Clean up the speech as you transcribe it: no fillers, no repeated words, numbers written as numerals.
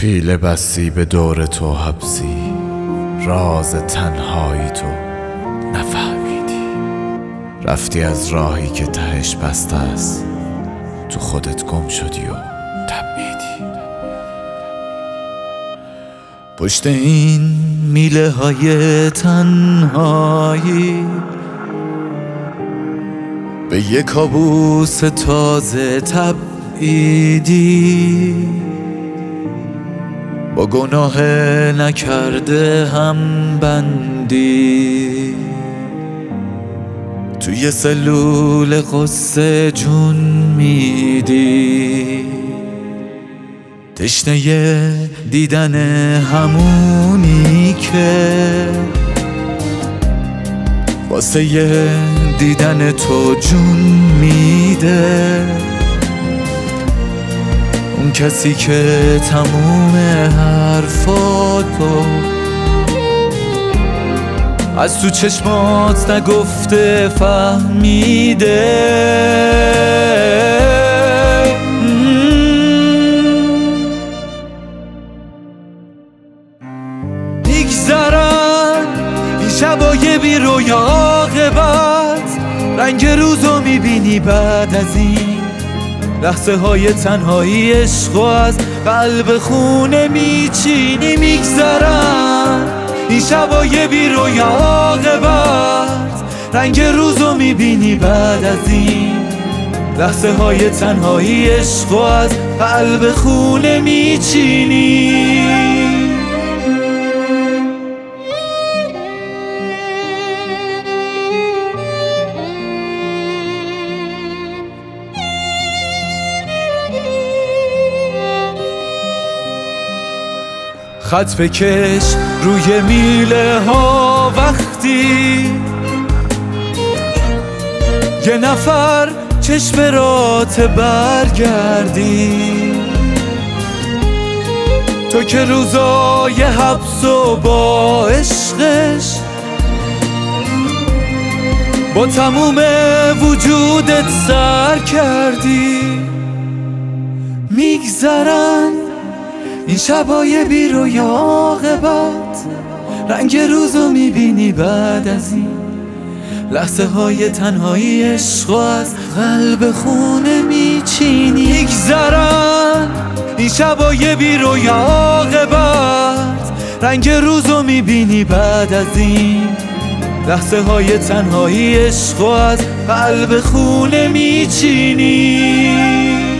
پیله بستی به دور تو حبسی، راز تنهایی تو نفهمیدی. رفتی از راهی که تهش بسته است، تو خودت گم شدی و تبعیدی. پشت این میله های تنهایی به یک کابوس تازه تبعیدی. با گناه نکرده هم بندی، توی سلول قصه جون میدی. تشنه دیدن همونی که واسه دیدن تو جون میده. اون کسی که تموم حرفاتو از تو چشمات نگفته فهمیده. میگذرن این شبای بی رویا، عاقبت رنگ روزو میبینی بعد از این لحظه های تنهایی. عشقو از قلب خونه میچینی. میگذرن این شبای بی رویا، عاقبت رنگ روزو میبینی بعد از این لحظه های تنهایی. عشقو از قلب خونه میچینی. خط بکش روی میله ها وقتی یه نفر چشم رات برگردی. تو که روزای حبس و با عشقش با تموم وجودت سر کردی. میگذرن این شبای بی رویا، عاقبت رنگ روزو میبینی بعد از این لحظه های تنهایی. عشقو از قلب خونه میچینی. میگذرن این شبای بی رویا، عاقبت رنگ روزو میبینی بعد از این لحظه های تنهایی. عشقو از قلب خونه میچینی.